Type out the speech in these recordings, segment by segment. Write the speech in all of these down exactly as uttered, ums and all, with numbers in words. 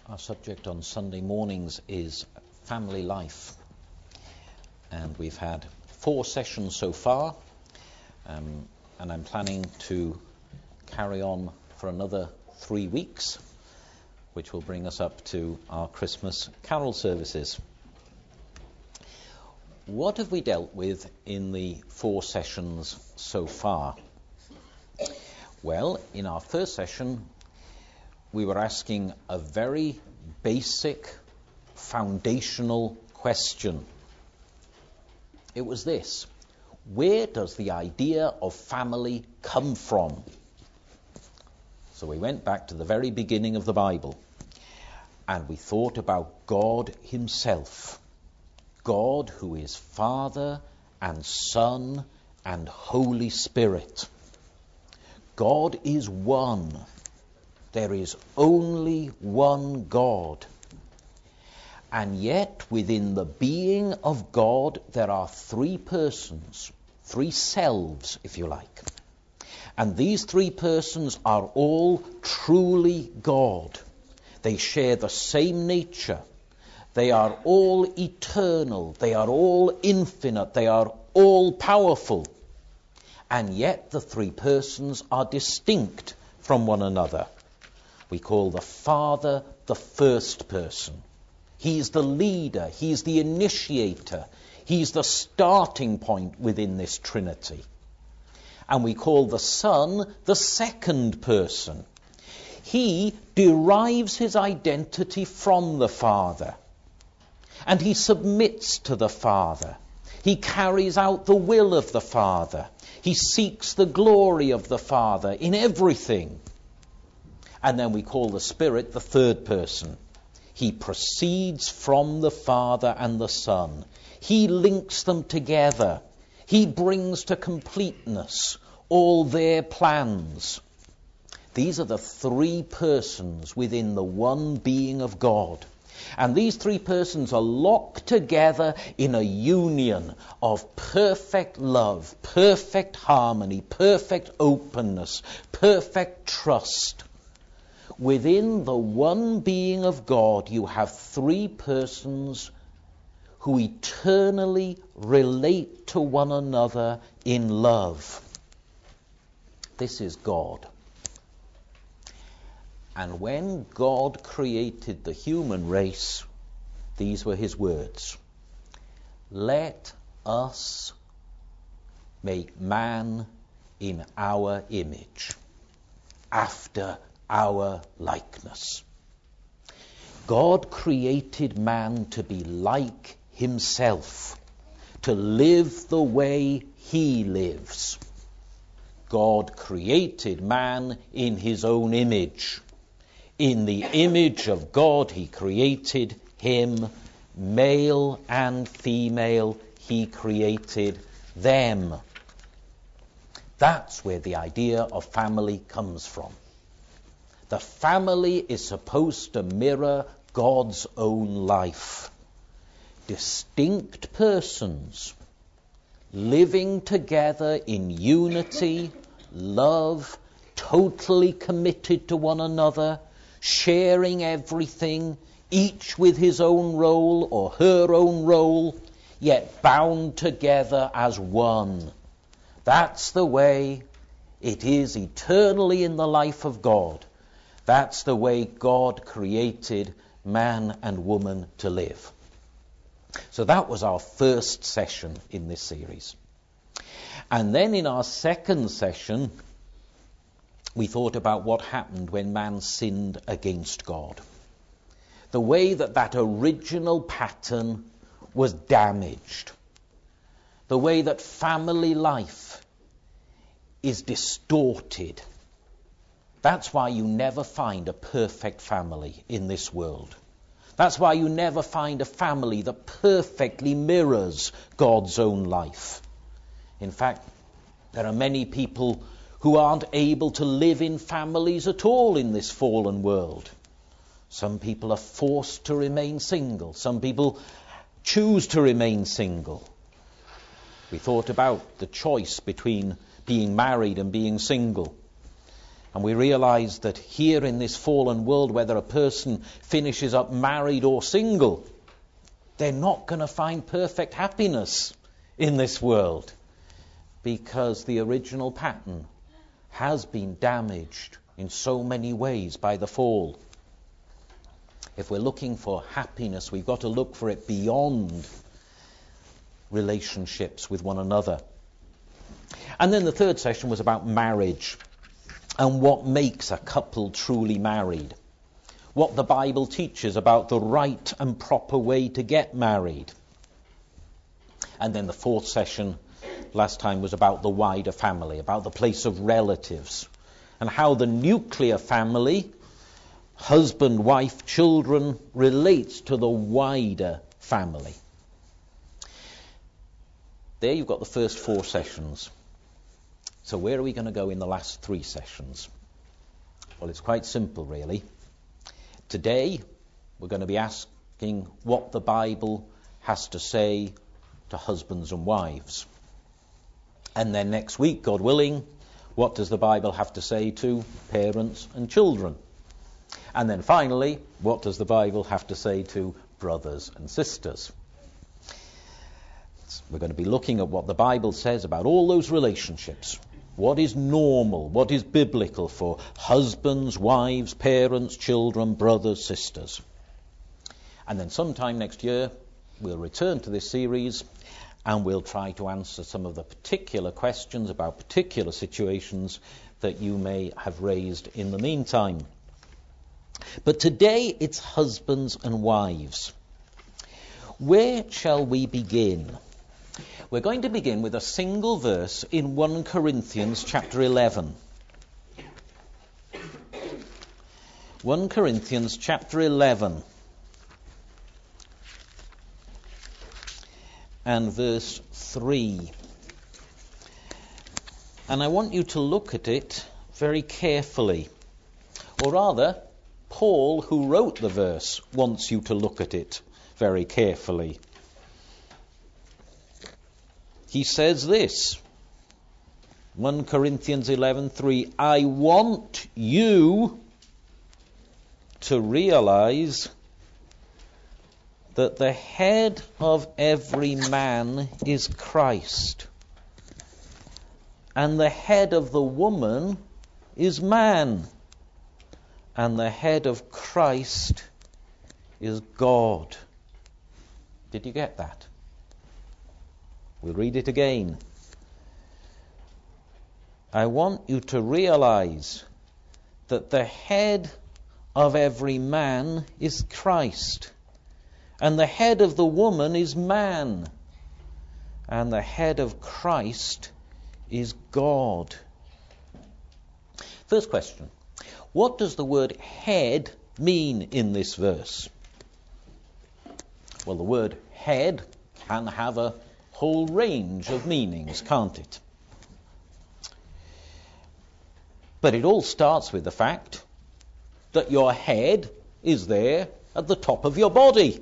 Our subject on Sunday mornings is family life, and we've had four sessions so far, um, and I'm planning to carry on for another three weeks, which will bring us up to our Christmas carol services. What have we dealt with in the four sessions so far? Well, in our first session, we were asking a very basic, foundational question. It was this: where does the idea of family come from? So we went back to the very beginning of the Bible, and we thought about God himself. God, who is Father and Son and Holy Spirit. God is one. There is only one God. And yet, within the being of God, there are three persons, three selves, if you like. And these three persons are all truly God. They share the same nature. They are all eternal. They are all infinite. They are all powerful. And yet, the three persons are distinct from one another. We call the Father the first person. He's the leader. He's the initiator. He's the starting point within this Trinity. And we call the Son the second person. He derives his identity from the Father. And he submits to the Father. He carries out the will of the Father. He seeks the glory of the Father in everything. And then we call the Spirit the third person. He proceeds from the Father and the Son. He links them together. He brings to completeness all their plans. These are the three persons within the one being of God. And these three persons are locked together in a union of perfect love, perfect harmony, perfect openness, perfect trust. Within the one being of God, you have three persons who eternally relate to one another in love. This is God. And when God created the human race, these were his words: "Let us make man in our image, after our likeness." God created man to be like himself, to live the way he lives. God created man in his own image. In the image of God he created him, male and female he created them. That's where the idea of family comes from. The family is supposed to mirror God's own life. Distinct persons living together in unity, love, totally committed to one another, sharing everything, each with his own role or her own role, yet bound together as one. That's the way it is eternally in the life of God. That's the way God created man and woman to live. So that was our first session in this series. And then in our second session, we thought about what happened when man sinned against God. The way that that original pattern was damaged. The way that family life is distorted. That's why you never find a perfect family in this world. That's why you never find a family that perfectly mirrors God's own life. In fact, there are many people who aren't able to live in families at all in this fallen world. Some people are forced to remain single. Some people choose to remain single. We thought about the choice between being married and being single. And we realize that here in this fallen world, whether a person finishes up married or single, they're not going to find perfect happiness in this world, because the original pattern has been damaged in so many ways by the fall. If we're looking for happiness, we've got to look for it beyond relationships with one another. And then the third session was about marriage and what makes a couple truly married. What the Bible teaches about the right and proper way to get married. And then the fourth session last time was about the wider family, about the place of relatives, and how the nuclear family, husband, wife, children, relates to the wider family. There you've got the first four sessions. So where are we going to go in the last three sessions? Well, it's quite simple, really. Today, we're going to be asking what the Bible has to say to husbands and wives. And then next week, God willing, what does the Bible have to say to parents and children? And then finally, what does the Bible have to say to brothers and sisters? We're going to be looking at what the Bible says about all those relationships. What is normal? What is biblical for husbands, wives, parents, children, brothers, sisters? And then sometime next year, we'll return to this series and we'll try to answer some of the particular questions about particular situations that you may have raised in the meantime. But today it's husbands and wives. Where shall we begin? We're going to begin with a single verse in First Corinthians chapter eleven. First Corinthians chapter eleven and verse three. And I want you to look at it very carefully. Or rather, Paul, who wrote the verse, wants you to look at it very carefully. He says this, First Corinthians eleven three, I want you to realize that the head of every man is Christ, and the head of the woman is man, and the head of Christ is God. Did you get that? We'll read it again. I want you to realize that the head of every man is Christ, and the head of the woman is man, and the head of Christ is God. First question. What does the word head mean in this verse? Well, the word head can have a whole range of meanings, can't it? But it all starts with the fact that your head is there at the top of your body.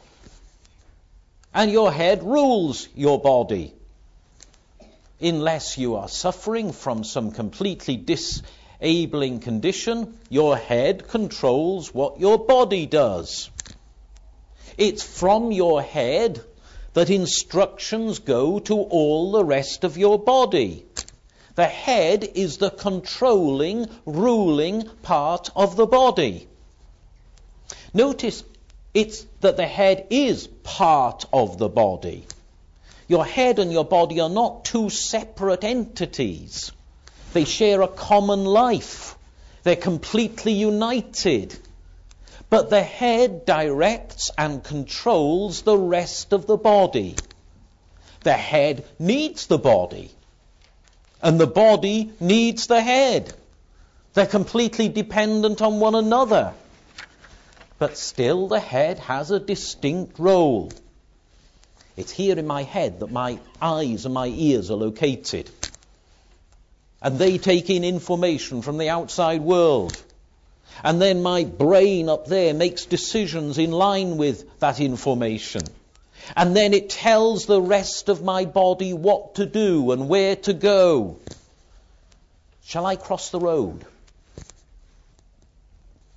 And your head rules your body. Unless you are suffering from some completely disabling condition, your head controls what your body does. It's from your head that instructions go to all the rest of your body. The head is the controlling, ruling part of the body. Notice it's that the head is part of the body. Your head and your body are not two separate entities. They share a common life. They're completely united. But the head directs and controls the rest of the body. The head needs the body, and the body needs the head. They're completely dependent on one another. But still the head has a distinct role. It's here in my head that my eyes and my ears are located. And they take in information from the outside world. And then my brain up there makes decisions in line with that information. And then it tells the rest of my body what to do and where to go. Shall I cross the road?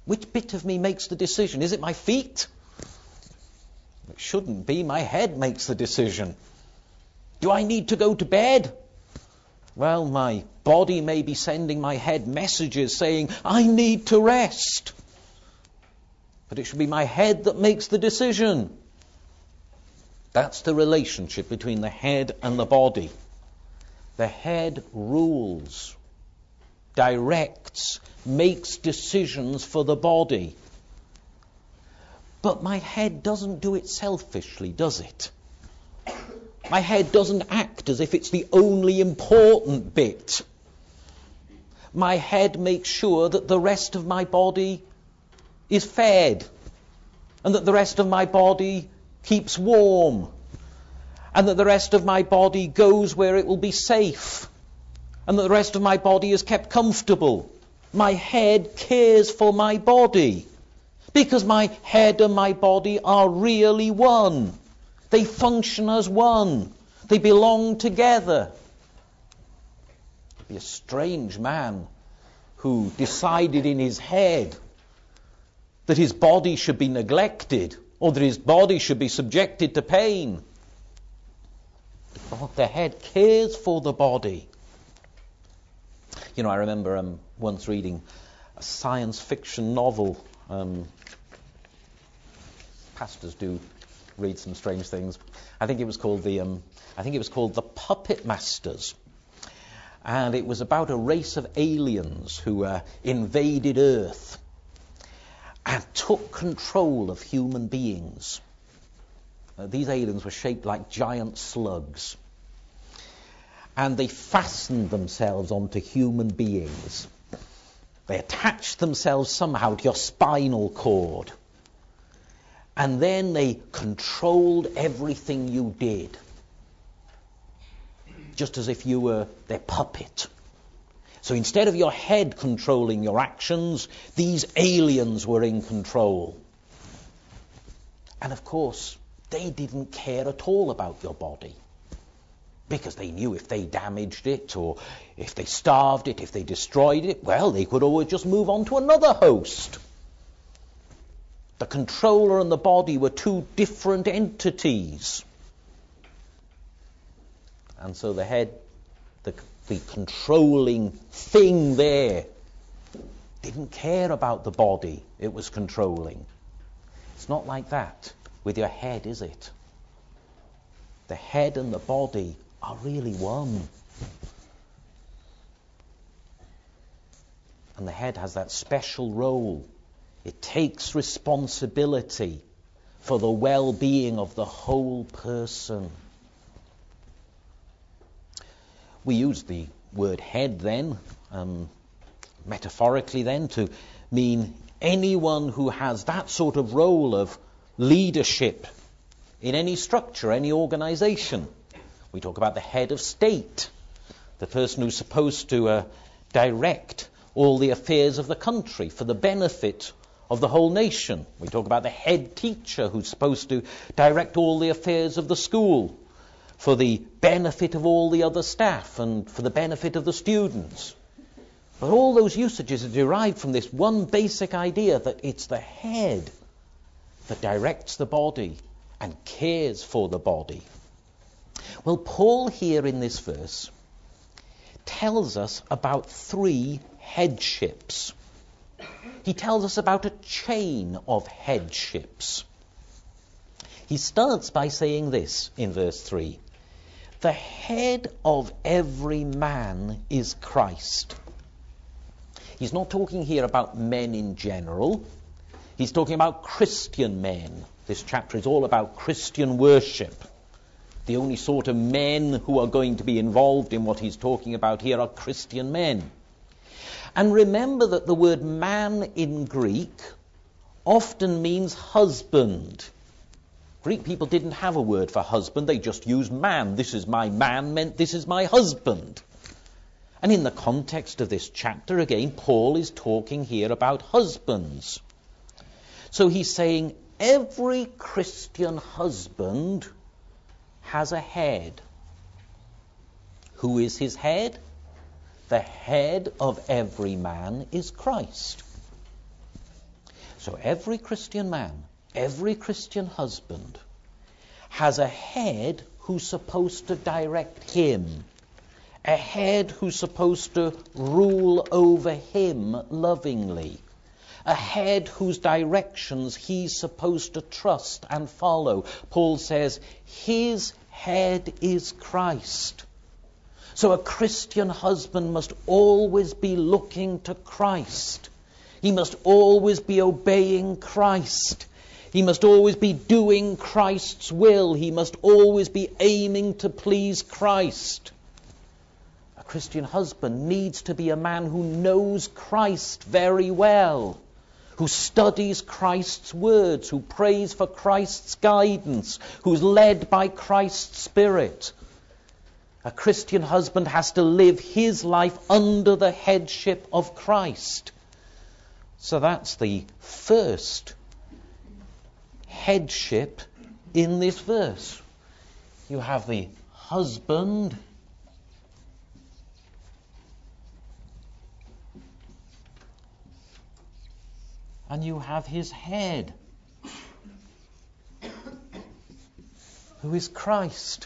Which bit of me makes the decision? Is it my feet? It shouldn't be. My head makes the decision. Do I need to go to bed? Well, my body may be sending my head messages saying, I need to rest. But it should be my head that makes the decision. That's the relationship between the head and the body. The head rules, directs, makes decisions for the body. But my head doesn't do it selfishly, does it? My head doesn't act as if it's the only important bit. My head makes sure that the rest of my body is fed, and that the rest of my body keeps warm, and that the rest of my body goes where it will be safe, and that the rest of my body is kept comfortable. My head cares for my body, because my head and my body are really one. They function as one. They belong together. It'd be a strange man who decided in his head that his body should be neglected, or that his body should be subjected to pain. The head cares for the body. You know, I remember um, once reading a science fiction novel. Um, pastors do read some strange things. I think it was called the um, I think it was called The Puppet Masters, and it was about a race of aliens who uh, invaded Earth and took control of human beings. Uh, these aliens were shaped like giant slugs, and they fastened themselves onto human beings. They attached themselves somehow to your spinal cord. And then they controlled everything you did, just as if you were their puppet. So instead of your head controlling your actions, these aliens were in control. And of course, they didn't care at all about your body, because they knew if they damaged it, or if they starved it, if they destroyed it, well, they could always just move on to another host. The controller and the body were two different entities. And so the head, the, the controlling thing there, didn't care about the body it was controlling. It's not like that with your head, is it? The head and the body are really one. And the head has that special role. It takes responsibility for the well-being of the whole person. We use the word head then, um, metaphorically then, to mean anyone who has that sort of role of leadership in any structure, any organization. We talk about the head of state, the person who's supposed to uh, direct all the affairs of the country for the benefit of the whole nation. We talk about the head teacher who's supposed to direct all the affairs of the school for the benefit of all the other staff and for the benefit of the students. But all those usages are derived from this one basic idea that it's the head that directs the body and cares for the body. Well, Paul here in this verse tells us about three headships. He tells us about a chain of headships. He starts by saying this in verse three. The head of every man is Christ. He's not talking here about men in general. He's talking about Christian men. This chapter is all about Christian worship. The only sort of men who are going to be involved in what he's talking about here are Christian men. And remember that the word man in Greek often means husband. Greek people didn't have a word for husband, they just used man. This is my man meant this is my husband. And in the context of this chapter, again, Paul is talking here about husbands. So he's saying every Christian husband has a head. Who is his head? The head of every man is Christ. So every Christian man, every Christian husband has a head who's supposed to direct him, a head who's supposed to rule over him lovingly, a head whose directions he's supposed to trust and follow. Paul says his head is Christ. So a Christian husband must always be looking to Christ. He must always be obeying Christ. He must always be doing Christ's will. He must always be aiming to please Christ. A Christian husband needs to be a man who knows Christ very well, who studies Christ's words, who prays for Christ's guidance, who's led by Christ's Spirit. A Christian husband has to live his life under the headship of Christ. So that's the first headship in this verse. You have the husband and you have his head, who is Christ.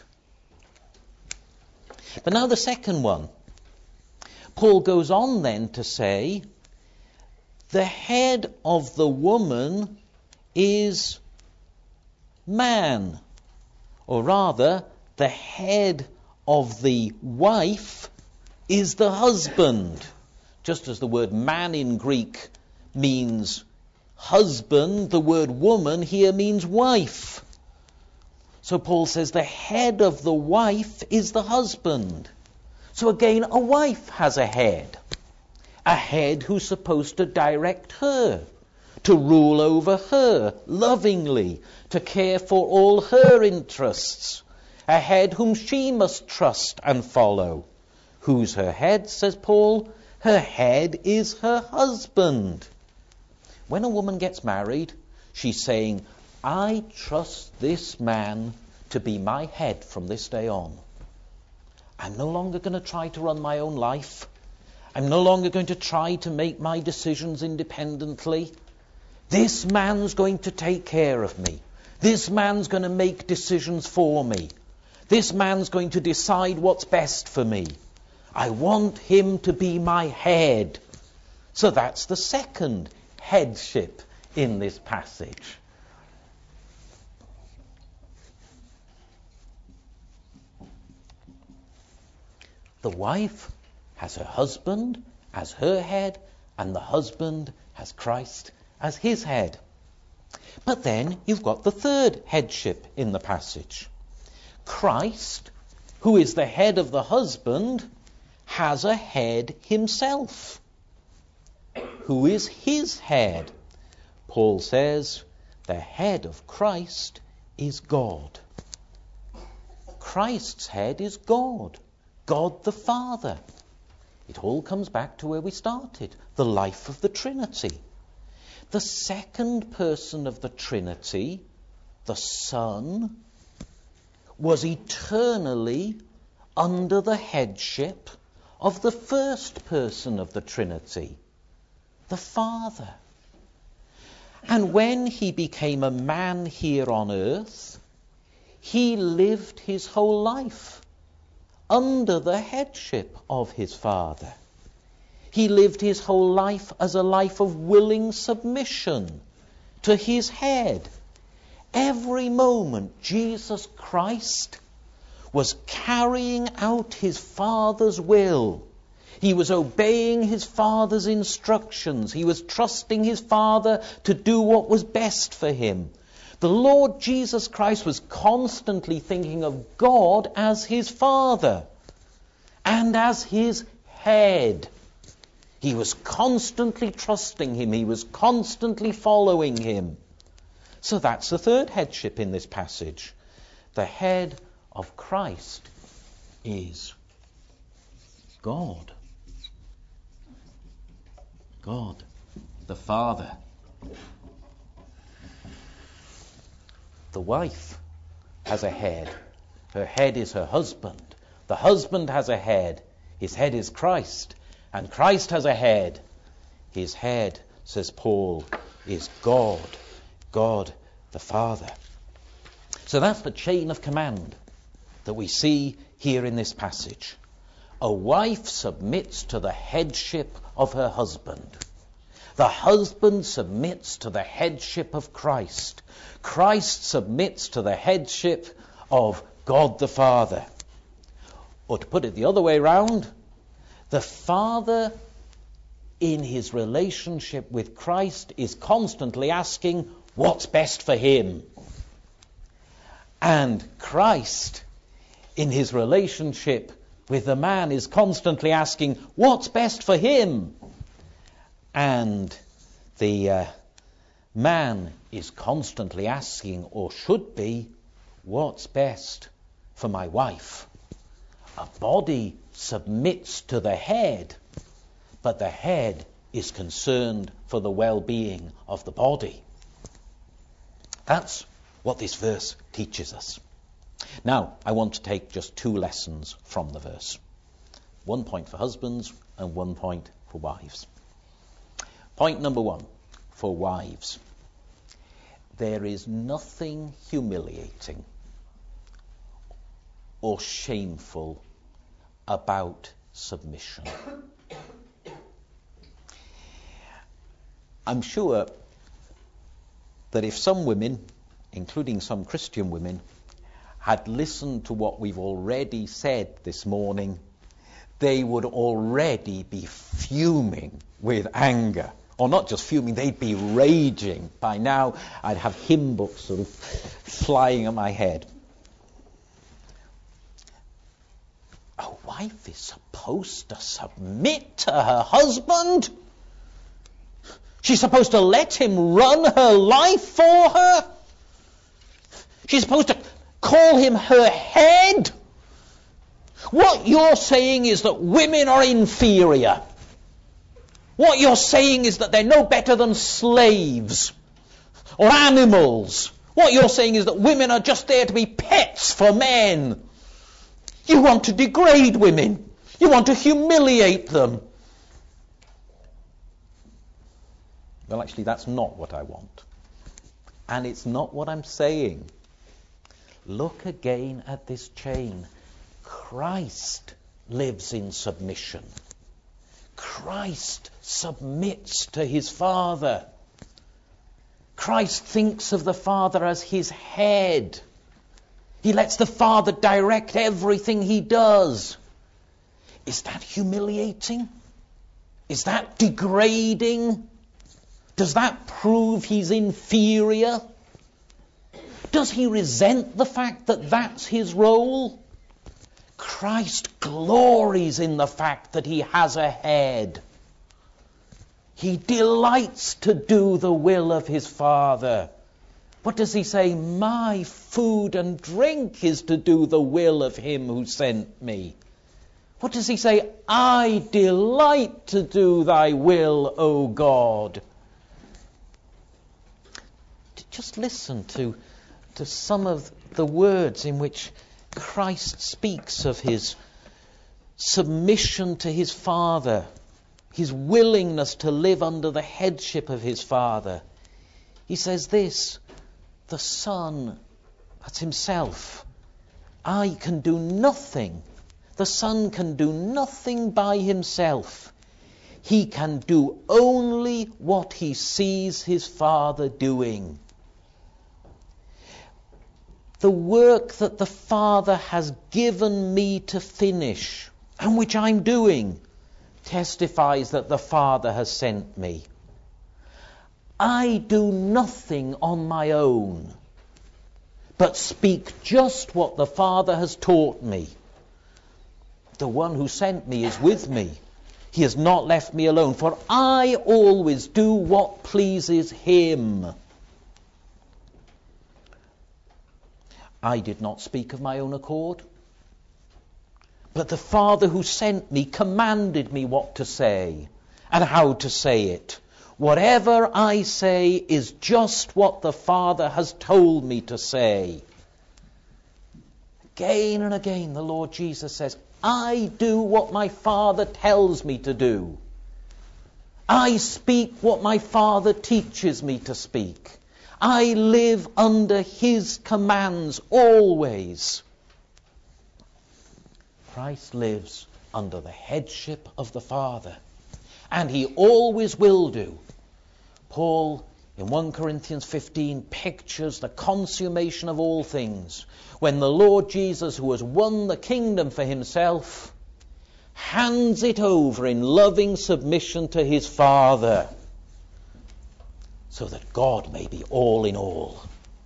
But now the second one. Paul goes on then to say, the head of the woman is man. Or rather, the head of the wife is the husband. Just as the word man in Greek means husband, the word woman here means wife. So Paul says the head of the wife is the husband. So again, a wife has a head. A head who's supposed to direct her, to rule over her lovingly, to care for all her interests. A head whom she must trust and follow. Who's her head, says Paul? Her head is her husband. When a woman gets married, she's saying, I trust this man to be my head from this day on. I'm no longer going to try to run my own life. I'm no longer going to try to make my decisions independently. This man's going to take care of me. This man's going to make decisions for me. This man's going to decide what's best for me. I want him to be my head. So that's the second headship in this passage. The wife has her husband as her head, and the husband has Christ as his head. But then you've got the third headship in the passage. Christ, who is the head of the husband, has a head himself. Who is his head? Paul says, the head of Christ is God. Christ's head is God. God the Father. It all comes back to where we started, the life of the Trinity. The second person of the Trinity, the Son, was eternally under the headship of the first person of the Trinity, the Father. And when he became a man here on earth, he lived his whole life under the headship of his Father. He lived his whole life as a life of willing submission to his head. Every moment, Jesus Christ was carrying out his Father's will. He was obeying his Father's instructions. He was trusting his Father to do what was best for him. The Lord Jesus Christ was constantly thinking of God as his Father and as his head. He was constantly trusting him. He was constantly following him. So that's the third headship in this passage. The head of Christ is God. God, the Father. The wife has a head. Her head is her husband. The husband has a head. His head is Christ. And Christ has a head. His head, says Paul, is God, God the Father. So that's the chain of command that we see here in this passage. A wife submits to the headship of her husband. The husband submits to the headship of Christ. Christ submits to the headship of God the Father. Or to put it the other way round, the Father in his relationship with Christ is constantly asking what's best for him. And Christ in his relationship with the man is constantly asking what's best for him. And the uh, man is constantly asking, or should be, what's best for my wife? A body submits to the head, but the head is concerned for the well-being of the body. That's what this verse teaches us. Now, I want to take just two lessons from the verse. One point for husbands and one point for wives. Point number one, for wives. There is nothing humiliating or shameful about submission. I'm sure that if some women, including some Christian women, had listened to what we've already said this morning, they would already be fuming with anger. Or not just fuming, they'd be raging. By now, I'd have hymn books sort of flying at my head. A wife is supposed to submit to her husband. She's supposed to let him run her life for her. She's supposed to call him her head. What you're saying is that women are inferior. What you're saying is that they're no better than slaves or animals. What you're saying is that women are just there to be pets for men. You want to degrade women. You want to humiliate them. Well, actually, that's not what I want. And it's not what I'm saying. Look again at this chain. Christ lives in submission. Christ submits to his Father. Christ thinks of the Father as his head. He lets the Father direct everything he does. Is that humiliating? Is that degrading? Does that prove he's inferior? Does he resent the fact that that's his role? Christ glories in the fact that he has a head. He delights to do the will of his Father. What does he say? My food and drink is to do the will of him who sent me. What does he say? I delight to do thy will, O God. Just listen to, to some of the words in which Christ speaks of his submission to his Father, his willingness to live under the headship of his Father. He says this, the Son, that's himself, I can do nothing. The Son can do nothing by himself. He can do only what he sees his Father doing. The work that the Father has given me to finish, and which I'm doing, testifies that the Father has sent me. I do nothing on my own, but speak just what the Father has taught me. The one who sent me is with me. He has not left me alone, for I always do what pleases him. I did not speak of my own accord, but the Father who sent me commanded me what to say and how to say it. Whatever I say is just what the Father has told me to say. Again and again the Lord Jesus says, I do what my Father tells me to do. I speak what my Father teaches me to speak. I live under his commands always. Christ lives under the headship of the Father, and he always will do. Paul, in First Corinthians fifteen, pictures the consummation of all things when the Lord Jesus, who has won the kingdom for himself, hands it over in loving submission to his Father, so that God may be all in all.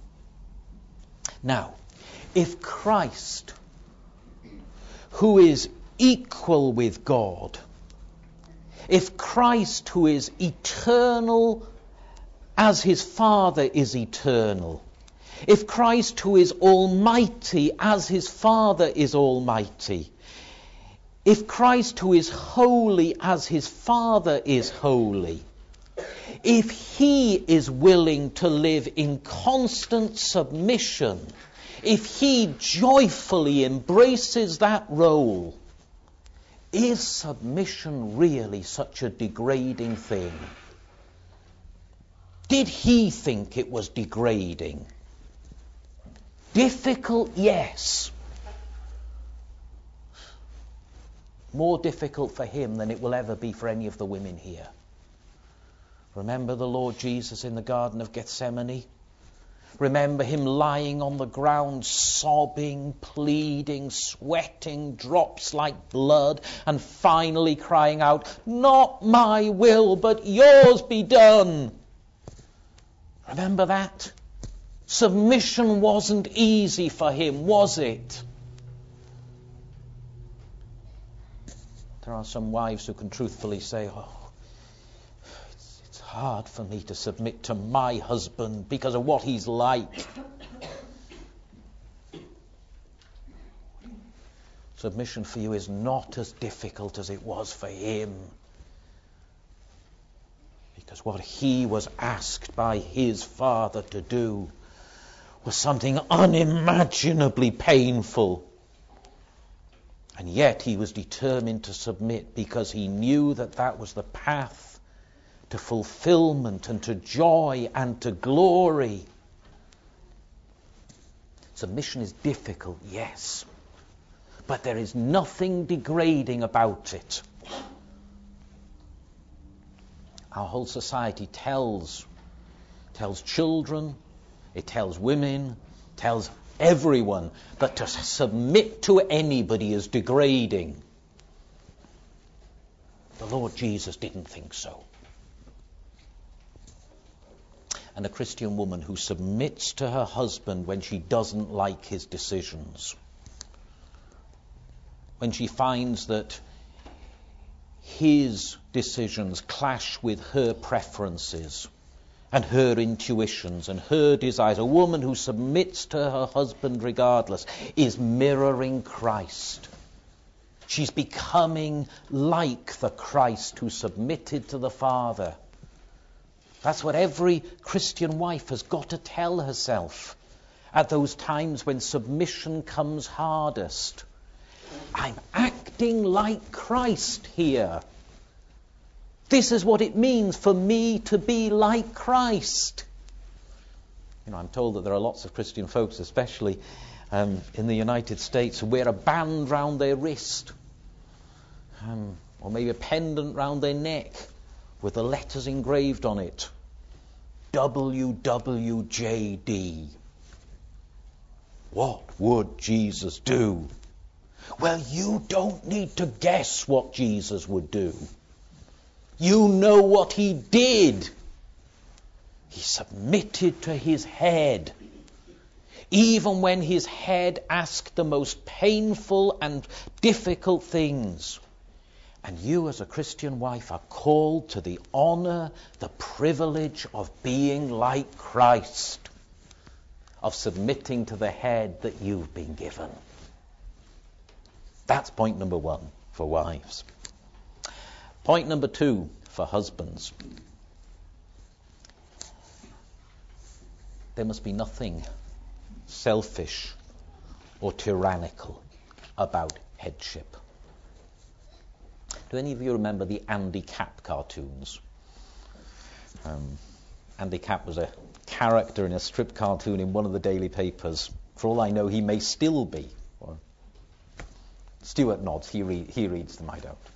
Now, if Christ, who is equal with God, if Christ, who is eternal as his Father is eternal, if Christ, who is almighty as his Father is almighty, if Christ, who is holy as his Father is holy, if he is willing to live in constant submission, if he joyfully embraces that role, is submission really such a degrading thing? Did he think it was degrading? Difficult, yes. More difficult for him than it will ever be for any of the women here. Remember the Lord Jesus in the Garden of Gethsemane? Remember him lying on the ground, sobbing, pleading, sweating, drops like blood, and finally crying out, "Not my will, but yours be done." Remember that? Submission wasn't easy for him, was it? There are some wives who can truthfully say, "Oh, it's, it's hard for me to submit to my husband because of what he's like." Submission for you is not as difficult as it was for him, because what he was asked by his Father to do was something unimaginably painful. And yet he was determined to submit because he knew that that was the path to fulfillment and to joy and to glory. Submission is difficult, yes, but there is nothing degrading about it. Our whole society tells, tells children, it tells women, tells everyone that to submit to anybody is degrading. The Lord Jesus didn't think so. And a Christian woman who submits to her husband when she doesn't like his decisions, when she finds that his decisions clash with her preferences and her intuitions and her desires, a woman who submits to her husband regardless is mirroring Christ. She's becoming like the Christ who submitted to the Father. That's what every Christian wife has got to tell herself at those times when submission comes hardest. I'm acting like Christ here. This is what it means for me to be like Christ. You know, I'm told that there are lots of Christian folks, especially um, in the United States, who wear a band round their wrist, um, or maybe a pendant round their neck with the letters engraved on it. W W J D. What would Jesus do? Well, you don't need to guess what Jesus would do. You know what he did. He submitted to his head, even when his head asked the most painful and difficult things. And you as a Christian wife are called to the honor, the privilege of being like Christ, of submitting to the head that you've been given. That's point number one for wives. Point number two for husbands. There must be nothing selfish or tyrannical about headship. Do any of you remember the Andy Capp cartoons? Um, Andy Capp was a character in a strip cartoon in one of the daily papers. For all I know, he may still be. Or Stuart nods. He, re- he reads them, I don't.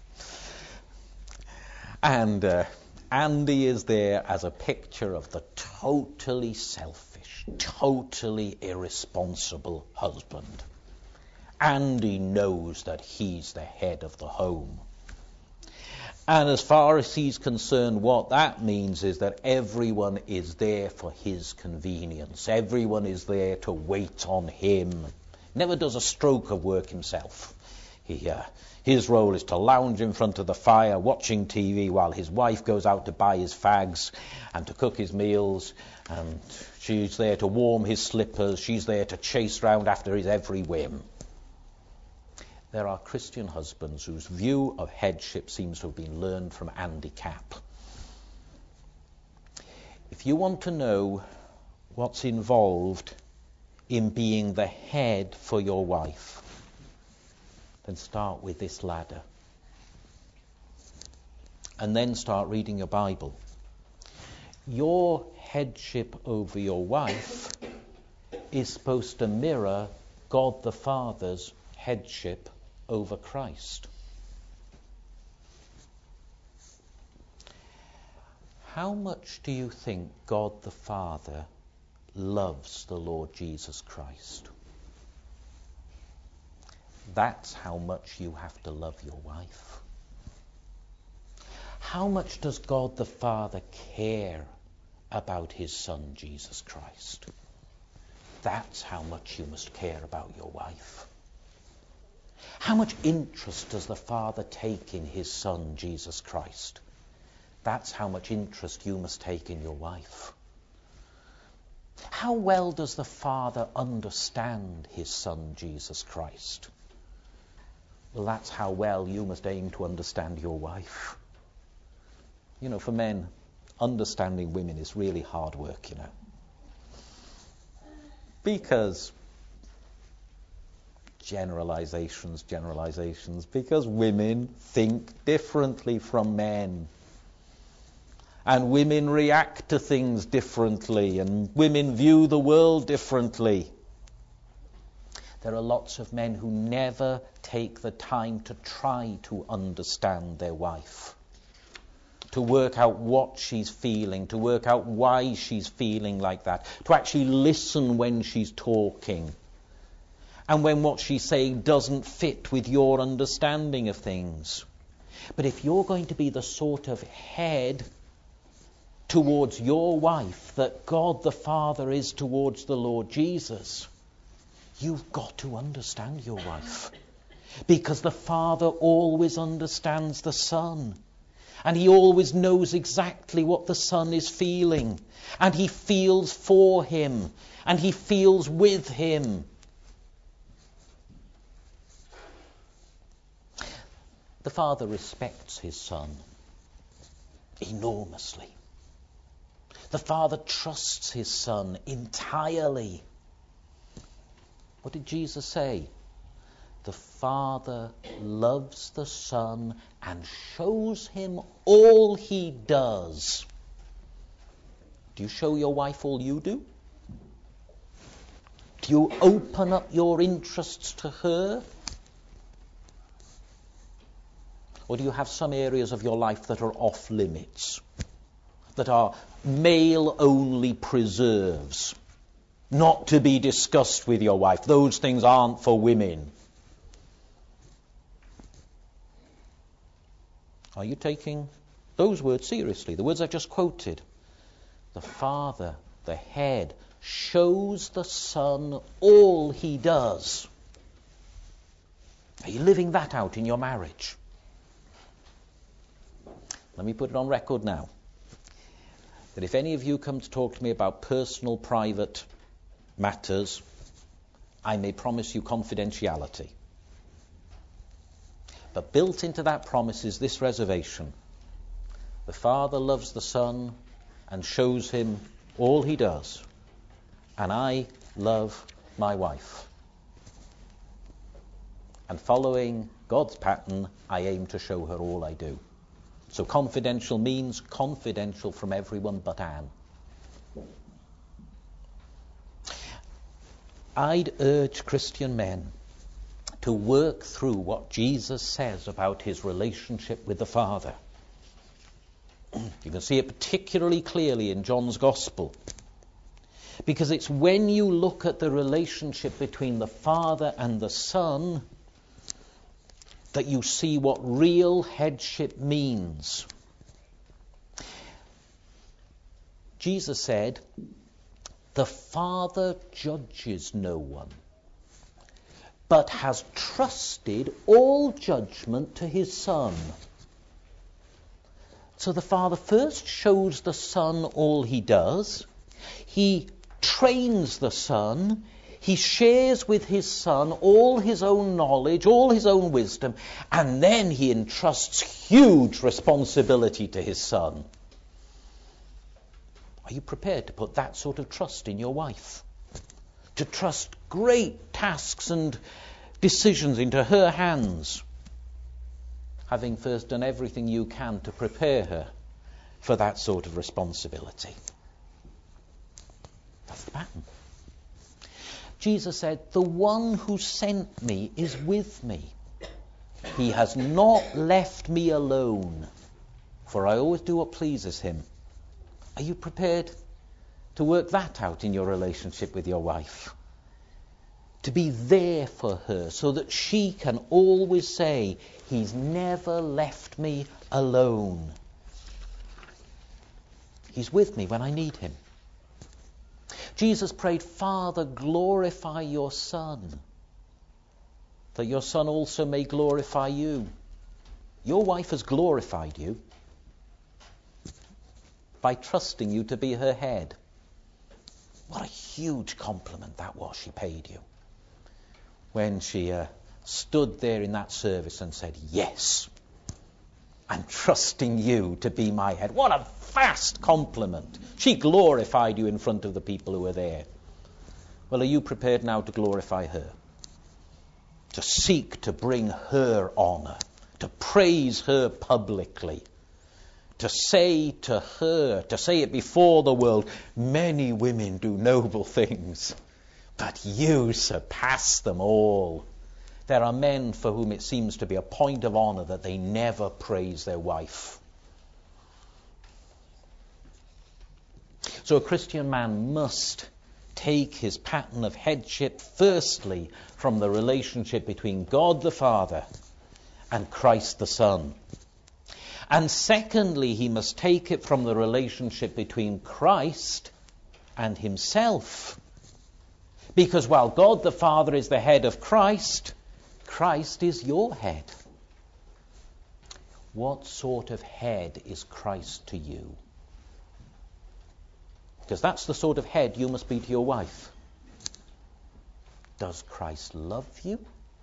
And uh, Andy is there as a picture of the totally selfish, totally irresponsible husband. Andy knows that he's the head of the home. And as far as he's concerned, what that means is that everyone is there for his convenience. Everyone is there to wait on him. Never does a stroke of work himself. He, uh, his role is to lounge in front of the fire, watching T V, while his wife goes out to buy his fags and to cook his meals. And she's there to warm his slippers. She's there to chase round after his every whim. There are Christian husbands whose view of headship seems to have been learned from Andy Capp. If you want to know what's involved in being the head for your wife, then start with this ladder. And then start reading your Bible. Your headship over your wife is supposed to mirror God the Father's headship over Christ. How much do you think God the Father loves the Lord Jesus Christ? That's how much you have to love your wife. How much does God the Father care about his Son, Jesus Christ? That's how much you must care about your wife. How much interest does the Father take in his Son, Jesus Christ? That's how much interest you must take in your wife. How well does the Father understand his Son, Jesus Christ? Well, that's how well you must aim to understand your wife. You know, for men, understanding women is really hard work, you know. Because generalizations, generalizations, because women think differently from men. And women react to things differently, and women view the world differently. There are lots of men who never take the time to try to understand their wife, to work out what she's feeling, to work out why she's feeling like that, to actually listen when she's talking, and when what she's saying doesn't fit with your understanding of things. But if you're going to be the sort of head towards your wife that God the Father is towards the Lord Jesus, you've got to understand your wife. Because the Father always understands the Son. And he always knows exactly what the Son is feeling. And he feels for him. And he feels with him. The Father respects his Son enormously. The Father trusts his Son entirely. What did Jesus say? The Father loves the Son and shows him all he does. Do you show your wife all you do? Do you open up your interests to her? Or do you have some areas of your life that are off limits, that are male-only preserves, not to be discussed with your wife? Those things aren't for women. Are you taking those words seriously? The words I just quoted. The Father, the head, shows the Son all he does. Are you living that out in your marriage? Let me put it on record now, that if any of you come to talk to me about personal, private matters, I may promise you confidentiality. But built into that promise is this reservation. The Father loves the Son and shows him all he does. And I love my wife. And following God's pattern, I aim to show her all I do. So confidential means confidential from everyone but Anne. I'd urge Christian men to work through what Jesus says about his relationship with the Father. You can see it particularly clearly in John's Gospel, because it's when you look at the relationship between the Father and the Son that you see what real headship means. Jesus said, "The Father judges no one, but has trusted all judgment to his Son." So the Father first shows the Son all he does. He trains the Son. He shares with his Son all his own knowledge, all his own wisdom, and then he entrusts huge responsibility to his Son. Are you prepared to put that sort of trust in your wife? To trust great tasks and decisions into her hands, having first done everything you can to prepare her for that sort of responsibility? That's the pattern. Jesus said, "The one who sent me is with me. He has not left me alone, for I always do what pleases him." Are you prepared to work that out in your relationship with your wife? To be there for her so that she can always say, "He's never left me alone. He's with me when I need him." Jesus prayed, "Father, glorify your Son, that your Son also may glorify you." Your wife has glorified you by trusting you to be her head. What a huge compliment that was she paid you when she uh, stood there in that service and said, "Yes, I'm trusting you to be my head." What a vast compliment. She glorified you in front of the people who were there. Well, are you prepared now to glorify her? To seek to bring her honor, to praise her publicly, to say to her, to say it before the world, "Many women do noble things, but you surpass them all." There are men for whom it seems to be a point of honor that they never praise their wife. So a Christian man must take his pattern of headship firstly from the relationship between God the Father and Christ the Son. And secondly, he must take it from the relationship between Christ and himself. Because while God the Father is the head of Christ, Christ is your head. What sort of head is Christ to you? Because that's the sort of head you must be to your wife. Does Christ love you?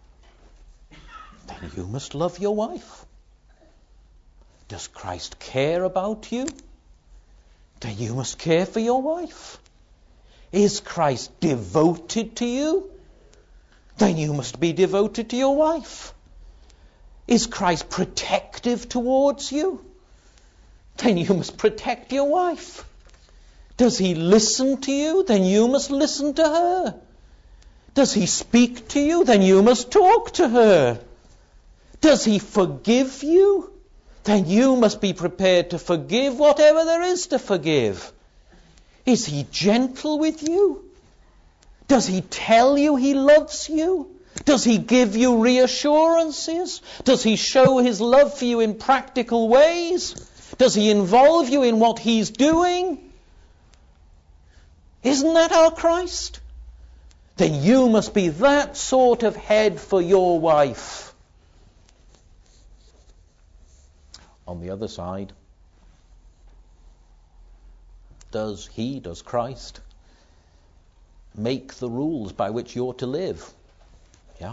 Then you must love your wife. Does Christ care about you? Then you must care for your wife. Is Christ devoted to you? Then you must be devoted to your wife. Is Christ protective towards you? Then you must protect your wife. Does he listen to you? Then you must listen to her. Does he speak to you? Then you must talk to her. Does he forgive you? Then you must be prepared to forgive whatever there is to forgive. Is he gentle with you? Does he tell you he loves you? Does he give you reassurances? Does he show his love for you in practical ways? Does he involve you in what he's doing? Isn't that our Christ? Then you must be that sort of head for your wife. On the other side, does he, does Christ, make the rules by which you're to live? Yeah.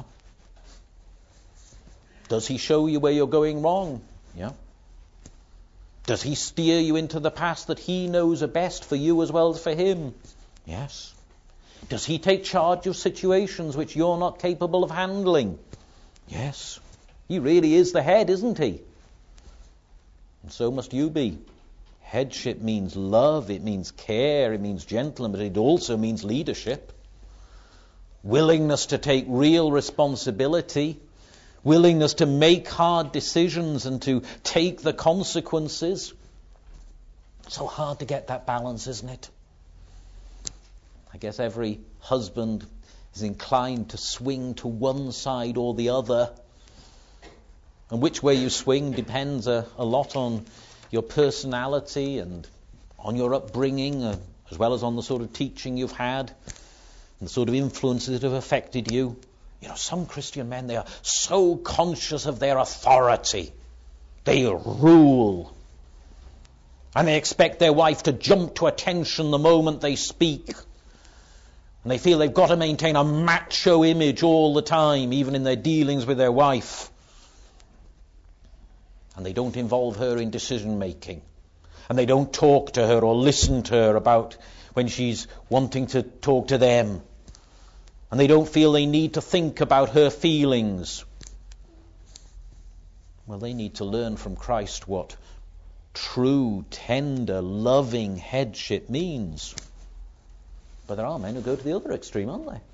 Does he show you where you're going wrong? Yeah. Does he steer you into the paths that he knows are best for you as well as for him? Yes. Does he take charge of situations which you're not capable of handling? Yes. He really is the head, isn't he? And so must you be. Headship means love, it means care, it means gentleness, but it also means leadership. Willingness to take real responsibility, willingness to make hard decisions and to take the consequences. So hard to get that balance, isn't it? I guess every husband is inclined to swing to one side or the other. And which way you swing depends a, a lot on your personality and on your upbringing, uh, as well as on the sort of teaching you've had and the sort of influences that have affected you. You know, some Christian men, they are so conscious of their authority. They rule. And they expect their wife to jump to attention the moment they speak. And they feel they've got to maintain a macho image all the time, even in their dealings with their wife. And they don't involve her in decision making. And they don't talk to her or listen to her about when she's wanting to talk to them. And they don't feel they need to think about her feelings. Well, they need to learn from Christ what true, tender, loving headship means. But there are men who go to the other extreme, aren't there?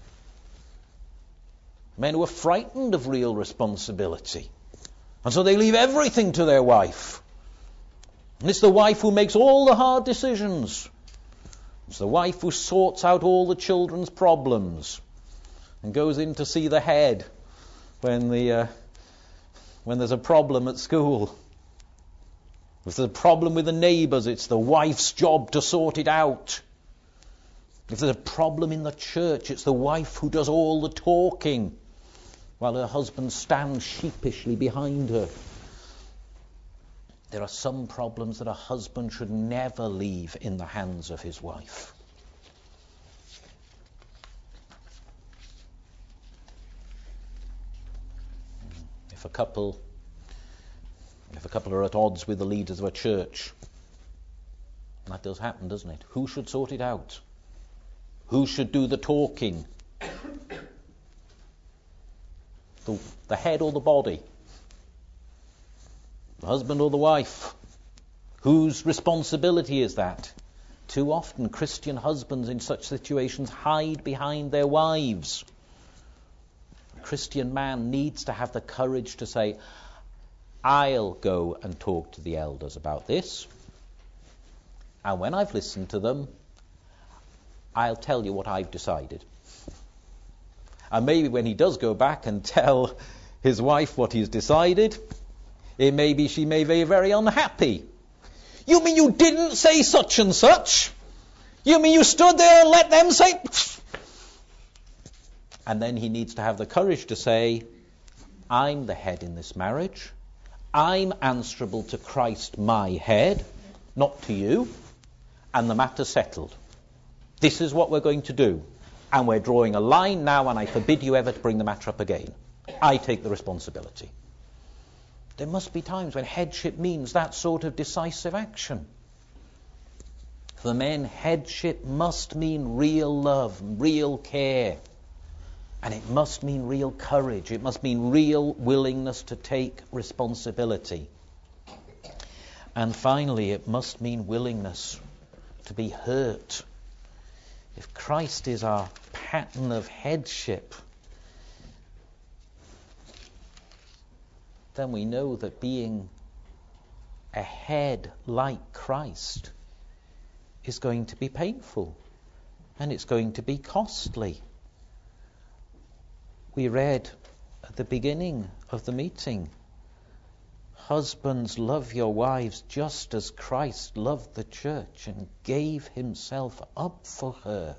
Men who are frightened of real responsibility. And so they leave everything to their wife. And it's the wife who makes all the hard decisions. It's the wife who sorts out all the children's problems and goes in to see the head when the uh, when there's a problem at school. If there's a problem with the neighbours, it's the wife's job to sort it out. If there's a problem in the church, it's the wife who does all the talking, while her husband stands sheepishly behind her. There are some problems that a husband should never leave in the hands of his wife. If a couple, if a couple are at odds with the leaders of a church, that does happen, doesn't it? Who should sort it out? Who should do the talking? The, the head or the body? The husband or the wife? Whose responsibility is that? Too often Christian husbands in such situations hide behind their wives. A Christian man needs to have the courage to say, I'll go and talk to the elders about this, and when I've listened to them, I'll tell you what I've decided. And maybe when he does go back and tell his wife what he's decided, it may be she may be very unhappy. You mean you didn't say such and such? You mean you stood there and let them say... And then he needs to have the courage to say, I'm the head in this marriage. I'm answerable to Christ, my head, not to you. And the matter's settled. This is what we're going to do. And we're drawing a line now, and I forbid you ever to bring the matter up again. I take the responsibility. There must be times when headship means that sort of decisive action. For men, headship must mean real love, real care. And it must mean real courage. It must mean real willingness to take responsibility. And finally, it must mean willingness to be hurt. If Christ is our pattern of headship, then we know that being a head like Christ is going to be painful and it's going to be costly. We read at the beginning of the meeting, husbands, love your wives just as Christ loved the church and gave himself up for her.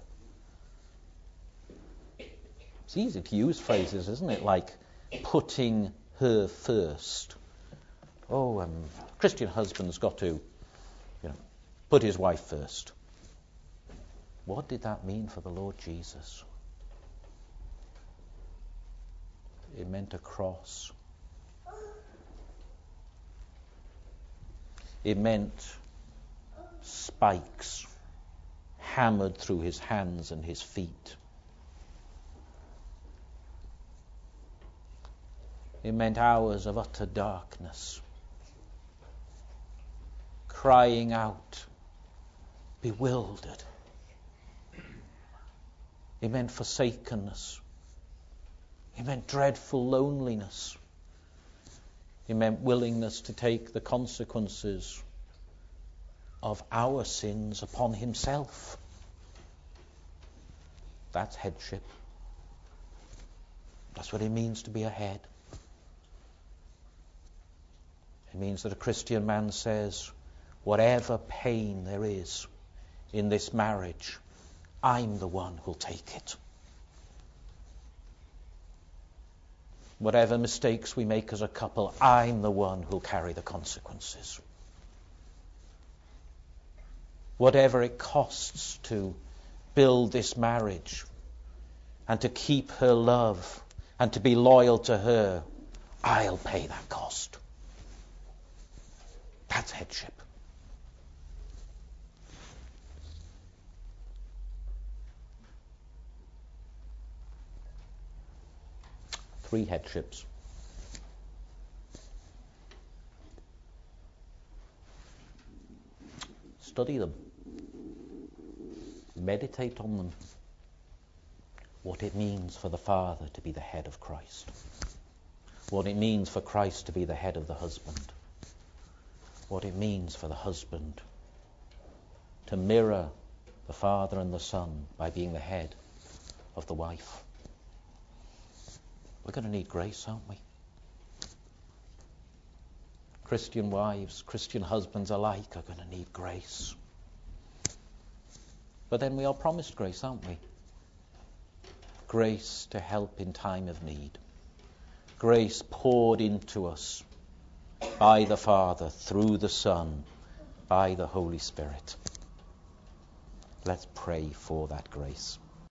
It's easy to use phrases, isn't it? Like putting her first. Oh, um, Christian husband's got to, you know, put his wife first. What did that mean for the Lord Jesus? It meant a cross. It meant spikes hammered through his hands and his feet. It meant hours of utter darkness. crying out, bewildered. It meant forsakenness. It meant dreadful loneliness. It meant willingness to take the consequences of our sins upon himself. That's headship. That's what it means to be a head. It means that a Christian man says, whatever pain there is in this marriage, I'm the one who'll take it. Whatever mistakes we make as a couple, I'm the one who'll carry the consequences. Whatever it costs to build this marriage and to keep her love and to be loyal to her, I'll pay that cost. That's headship. Three headships. Study them. Meditate on them. What it means for the father to be the head of Christ. What it means for Christ to be the head of the husband. What it means for the husband to mirror the father and the son by being the head of the wife. We're going to need grace, aren't we? Christian wives, Christian husbands alike are going to need grace. But then we are promised grace, aren't we? Grace to help in time of need. Grace poured into us by the Father, through the Son, by the Holy Spirit. Let's pray for that grace.